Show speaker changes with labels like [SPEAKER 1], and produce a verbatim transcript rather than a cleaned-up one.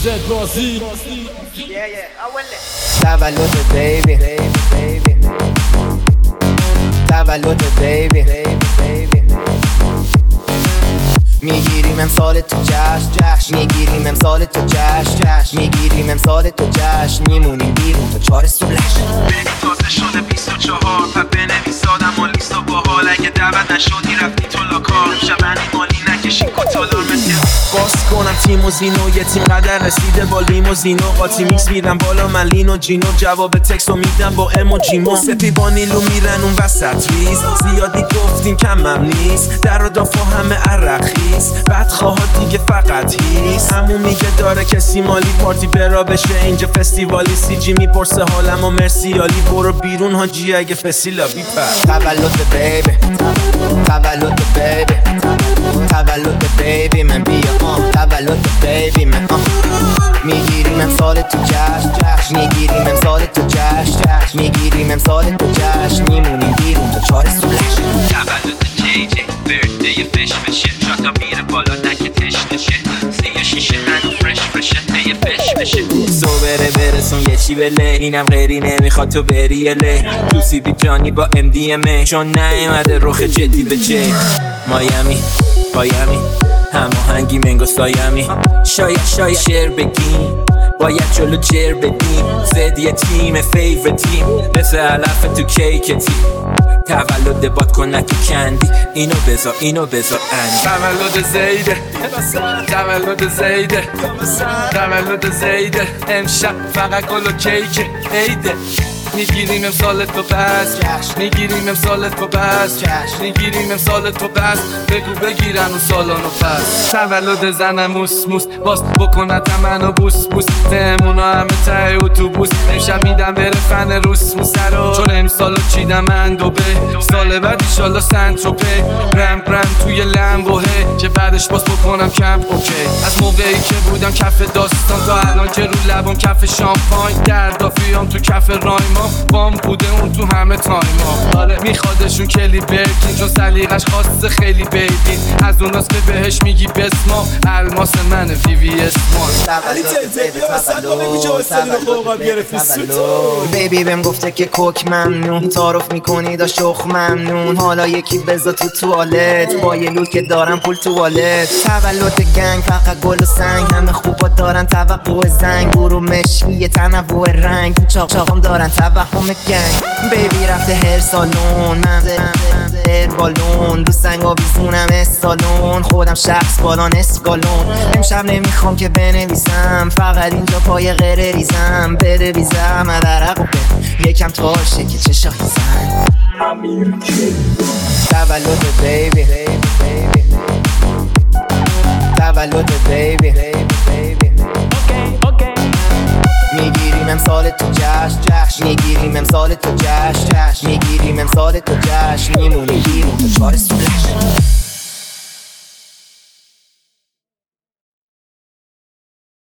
[SPEAKER 1] زد بازی
[SPEAKER 2] تولد بیبی تولد بیبی میگیریم امسال تو جشن جشن میگیریم امسال تو جشن جشن میگیریم امسال تو جشن میمونیم بیرون تا چهار صبح
[SPEAKER 3] بنی تازه شده بیست و چهار و بنویس آدم و لیست و باحال اگه دعوت نشدی رفتی تو لاکار شبنی مالی نکشی کتالار مثل باز کنم تیموزین و یه تیم قدر رسیده با لیموزین و قاطی میکس میرم بالا من لین و جینو جواب تکسو میدم با اموجیمو سپی با نیلو میرن اون وسط ریز زیادی گفتیم کمم نیست در و دافا همه عرقیز بدخواهات دیگه فقط هیست همون میگه داره کسی مالی پارتی برا بشه اینجا فستیوالی سی جی میپرسه حالم و مرسیالی برو بیرون حاجی اگه فسیلا بیپر
[SPEAKER 2] تولد بیبی تولد بیبی تولد بیبی من بیا آن تولد بیبی من آن میگیریم امسال تو جشن جشن میگیریم امسال تو جشن جشن میگیریم امسال تو جشن میمونیم بیرون تا چهار صبح
[SPEAKER 3] تولد جی جی برده فش بشه شاتا میره بالا نکه تش نشه سیه شیشه هنو فرش فرشه یه فش بشه سو بره برسون یه چی بله اینم غیری نمیخواد تو بری اله دوسی بی جانی با ام دی ام ای چون نیومده رخ جدی به جی مایامی پایامی هماهنگی منگو سایامی شاید شاید شعر بگیم باید جلو جر بدیم زد یه تیم فیور تیم مثل علف تو کیک تیم تولد باد کن تو کندی اینو بذار اینو بذار اندی تولد زیده تولد زیده تولد زیده امشب فقط گل و کیک عیده میگیریم امسال تو بس میگیریم امسال تو بس میگیریم امسال تو بس بگو بگیرن اون سالانو پس تولد زنم موس موس باز بکنت منو بوس بوس تهمونا همه ته اتوبوس امشب میدم بره فن روس موسرا چون امسالو چیدم من دوبه سال بعد ایشالا سنتروپه رم رم توی لمبوهه که بعدش باز بکنم کمپ اوکی از موقعی که بودم کف داستان تا الان که رو لبم کف شامپاین دردافیام تو کف رایما بام بوده اون تو همه تایما آره میخوادشون کلی برکین چون سلیقش خاصه خیلی بیدین از اوناست که بهش میگی بسما الماس من وی وی اسمان
[SPEAKER 1] علی تلتل بیا وسط با بگو جا استادی رو خوقم گرفتی سوتو
[SPEAKER 2] بیبی بهم گفته که کوک ممنون تعارف میکنی دا شخ ممنون حالا یکی بزا تو توالت با یه لول که دارم پول توالت تولد گنگ فقط گل و سنگ همه خوبا دارن توقع زنگ برو مشکی تنوع رنگ چاق چاقم دارن توهم گنگ بیبی رفته هر سالون من هر بالون دو سنگ آویزونم استالون خودم شخص بالان اسکالون امشب نمیخوام که بنویسم فقط اینجا پای غره ریزم بره بیزم ادرق و به یکم تارشه که چه شاهی زن تولد بیبی تولد بیبی میگیریم امسال تو جشن جشن میگیریم امسال تو جشن جشن میگیریم امسال تو جشن میمونیم بیرون تا چهار صبح